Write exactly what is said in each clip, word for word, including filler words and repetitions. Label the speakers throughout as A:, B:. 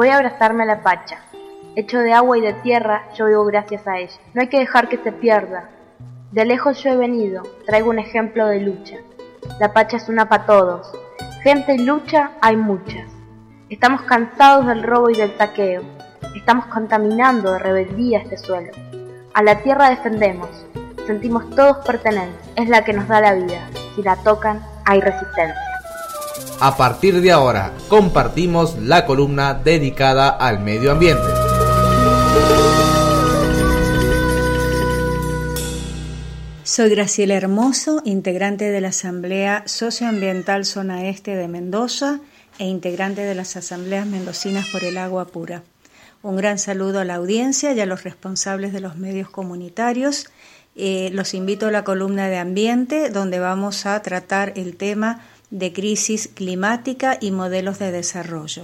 A: Voy a abrazarme a la Pacha. Hecho de agua y de tierra, yo vivo gracias a ella. No hay que dejar que se pierda. De lejos yo he venido, traigo un ejemplo de lucha. La Pacha es una para todos. Gente y lucha hay muchas. Estamos cansados del robo y del saqueo. Estamos contaminando de rebeldía este suelo. A la tierra defendemos. Sentimos todos pertenencia. Es la que nos da la vida. Si la tocan, hay resistencia.
B: A partir de ahora, compartimos la columna dedicada al medio ambiente.
C: Soy Graciela Hermoso, integrante de la Asamblea Socioambiental Zona Este de Mendoza e integrante de las Asambleas Mendocinas por el Agua Pura. Un gran saludo a la audiencia y a los responsables de los medios comunitarios. Eh, los invito a la columna de ambiente, donde vamos a tratar el tema de crisis climática y modelos de desarrollo.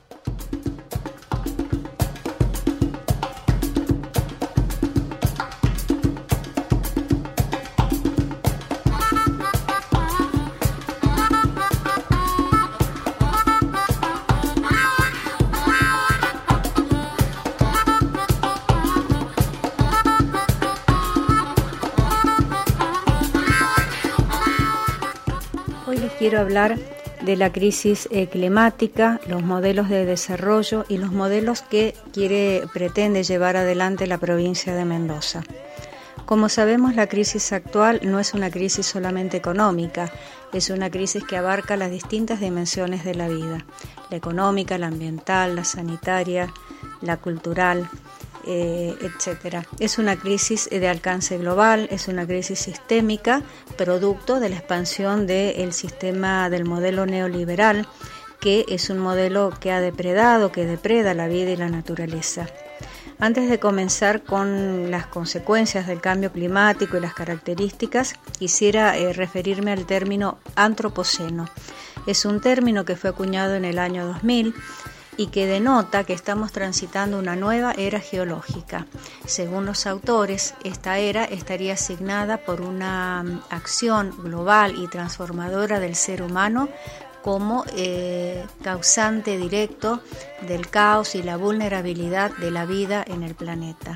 C: Quiero hablar de la crisis eh, climática, los modelos de desarrollo y los modelos que quiere, pretende llevar adelante la provincia de Mendoza. Como sabemos, la crisis actual no es una crisis solamente económica, es una crisis que abarca las distintas dimensiones de la vida, la económica, la ambiental, la sanitaria, la cultural, Eh, etcétera. Es una crisis de alcance global, es una crisis sistémica, producto de la expansión del sistema del modelo neoliberal, que es un modelo que ha depredado, que depreda la vida y la naturaleza. Antes de comenzar con las consecuencias del cambio climático y las características, quisiera eh, referirme al término antropoceno. Es un término que fue acuñado en el año dos mil y que denota que estamos transitando una nueva era geológica. Según los autores, esta era estaría asignada por una acción global y transformadora del ser humano como eh, causante directo del caos y la vulnerabilidad de la vida en el planeta.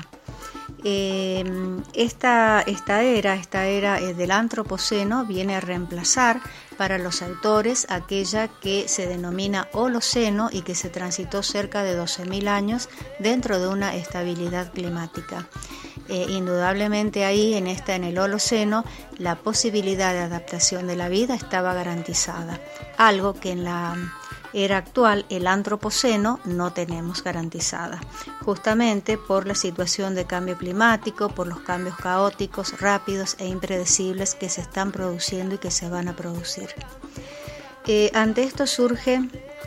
C: Eh, esta, esta era, esta era eh, del antropoceno viene a reemplazar para los autores aquella que se denomina Holoceno y que se transitó cerca de doce mil años dentro de una estabilidad climática. Eh, indudablemente ahí en, esta, en el Holoceno la posibilidad de adaptación de la vida estaba garantizada, algo que en la era actual, el antropoceno, no tenemos garantizada, justamente por la situación de cambio climático, por los cambios caóticos, rápidos e impredecibles que se están produciendo y que se van a producir. Eh, ante esto surge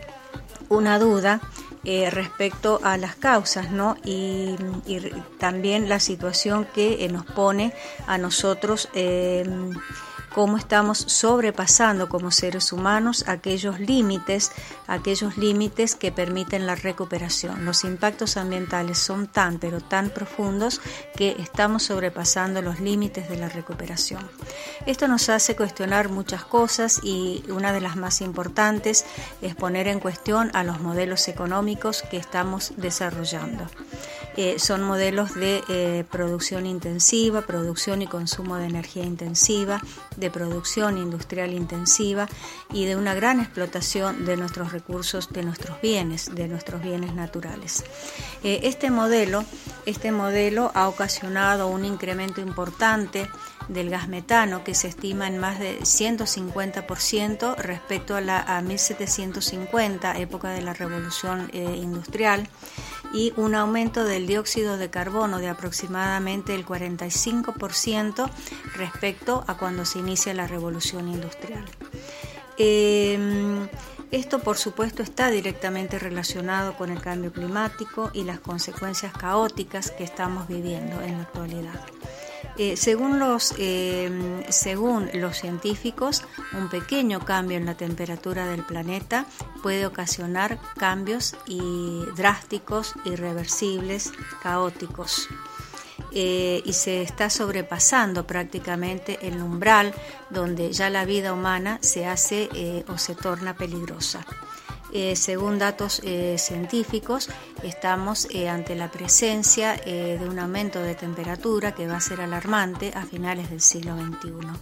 C: una duda eh, respecto a las causas, ¿no? y, y también la situación que eh, nos pone a nosotros eh, cómo estamos sobrepasando como seres humanos aquellos límites, aquellos límites que permiten la recuperación. Los impactos ambientales son tan, pero tan profundos que estamos sobrepasando los límites de la recuperación. Esto nos hace cuestionar muchas cosas y una de las más importantes es poner en cuestión a los modelos económicos que estamos desarrollando. Eh, son modelos de eh, producción intensiva, producción y consumo de energía intensiva, de producción industrial intensiva y de una gran explotación de nuestros recursos, de nuestros bienes, de nuestros bienes naturales. Eh, este modelo, este modelo ha ocasionado un incremento importante del gas metano que se estima en más de ciento cincuenta por ciento respecto a, la, a mil setecientos cincuenta, época de la revolución eh, industrial, y un aumento del dióxido de carbono de aproximadamente el cuarenta y cinco por ciento respecto a cuando se inicia la revolución industrial. Eh, esto, por supuesto, está directamente relacionado con el cambio climático y las consecuencias caóticas que estamos viviendo en la actualidad. Eh, según, los, eh, según los científicos, un pequeño cambio en la temperatura del planeta puede ocasionar cambios y drásticos, irreversibles, caóticos. Eh, y se está sobrepasando prácticamente el umbral donde ya la vida humana se hace eh, o se torna peligrosa. Eh, según datos eh, científicos, estamos eh, ante la presencia eh, de un aumento de temperatura que va a ser alarmante a finales del siglo veintiuno.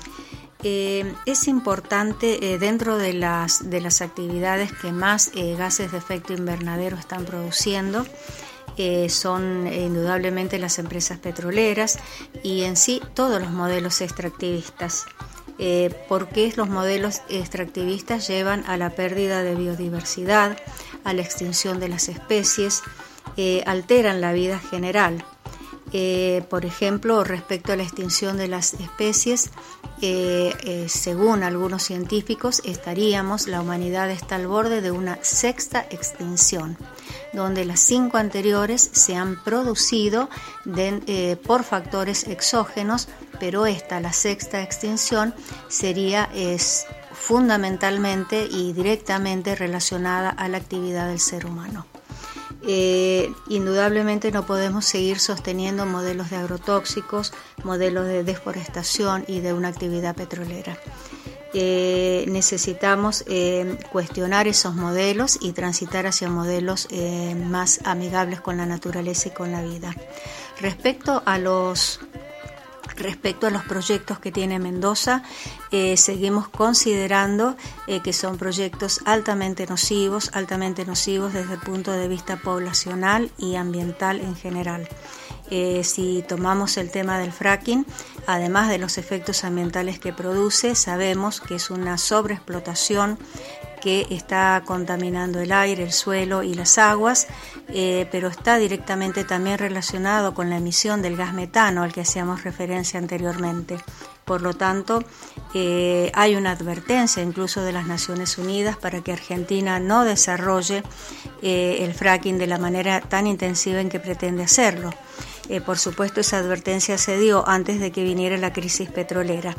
C: Eh, es importante eh, dentro de las, de las actividades que más eh, gases de efecto invernadero están produciendo, eh, son eh, indudablemente las empresas petroleras y en sí todos los modelos extractivistas. Eh, porque los modelos extractivistas llevan a la pérdida de biodiversidad, a la extinción de las especies, eh, alteran la vida general. Eh, por ejemplo, respecto a la extinción de las especies, eh, eh, según algunos científicos, estaríamos, la humanidad está al borde de una sexta extinción, donde las cinco anteriores se han producido de, eh, por factores exógenos, pero esta, la sexta extinción, sería es, fundamentalmente y directamente relacionada a la actividad del ser humano. Eh, indudablemente no podemos seguir sosteniendo modelos de agrotóxicos, modelos de deforestación y de una actividad petrolera. Eh, necesitamos eh, cuestionar esos modelos y transitar hacia modelos eh, más amigables con la naturaleza y con la vida. Respecto a los Respecto a los proyectos que tiene Mendoza, eh, seguimos considerando eh, que son proyectos altamente nocivos, altamente nocivos desde el punto de vista poblacional y ambiental en general. Eh, si tomamos el tema del fracking, además de los efectos ambientales que produce, sabemos que es una sobreexplotación que está contaminando el aire, el suelo y las aguas, eh, pero está directamente también relacionado con la emisión del gas metano al que hacíamos referencia anteriormente. Por lo tanto, eh, hay una advertencia incluso de las Naciones Unidas para que Argentina no desarrolle eh, el fracking de la manera tan intensiva en que pretende hacerlo. Eh, por supuesto, esa advertencia se dio antes de que viniera la crisis petrolera.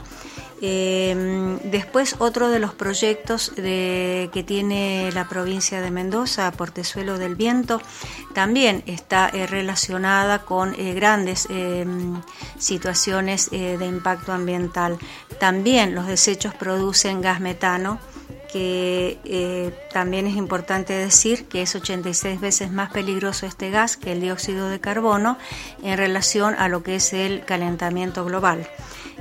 C: Eh, después, otro de los proyectos de, que tiene la provincia de Mendoza, Portezuelo del Viento, también está eh, relacionada con eh, grandes eh, situaciones eh, de impacto ambiental. También los desechos producen gas metano, que eh, también es importante decir que es ochenta y seis veces más peligroso este gas que el dióxido de carbono en relación a lo que es el calentamiento global.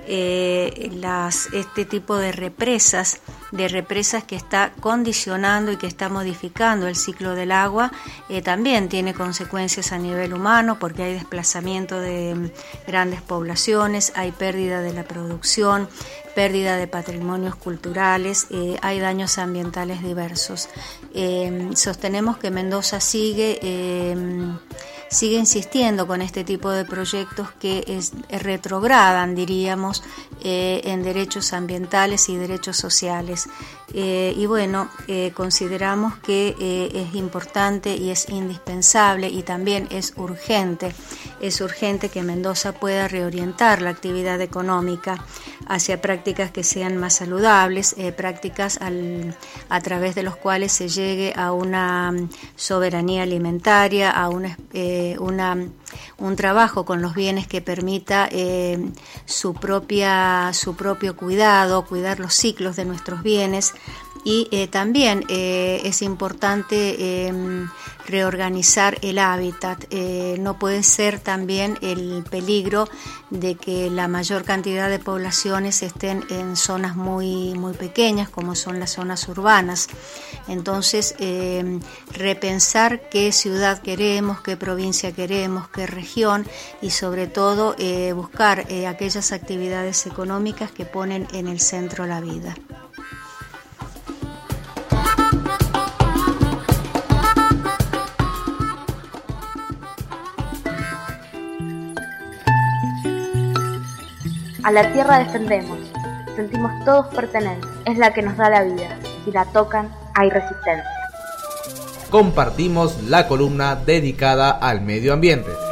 C: Eh, las, este tipo de represas, de represas que está condicionando y que está modificando el ciclo del agua, eh, también tiene consecuencias a nivel humano porque hay desplazamiento de um, grandes poblaciones, hay pérdida de la producción, pérdida de patrimonios culturales, eh, hay daños ambientales diversos. Eh, sostenemos que Mendoza sigue eh, sigue insistiendo con este tipo de proyectos que es, retrogradan, diríamos, eh, en derechos ambientales y derechos sociales. Eh, y bueno, eh, consideramos que eh, es importante y es indispensable y también es urgente, es urgente que Mendoza pueda reorientar la actividad económica hacia prácticas que sean más saludables, eh, prácticas al, a través de los cuales se llegue a una soberanía alimentaria, a una, eh, una, un trabajo con los bienes que permita eh, su, propia, su propio cuidado, cuidar los ciclos de nuestros bienes. Y eh, también eh, es importante eh, reorganizar el hábitat. Eh, no puede ser también el peligro de que la mayor cantidad de poblaciones estén en zonas muy, muy pequeñas, como son las zonas urbanas. Entonces, eh, repensar qué ciudad queremos, qué provincia queremos, qué región y sobre todo eh, buscar eh, aquellas actividades económicas que ponen en el centro la vida.
A: A la tierra defendemos, sentimos todos pertenencia, es la que nos da la vida, si la tocan hay resistencia.
B: Compartimos la columna dedicada al medio ambiente.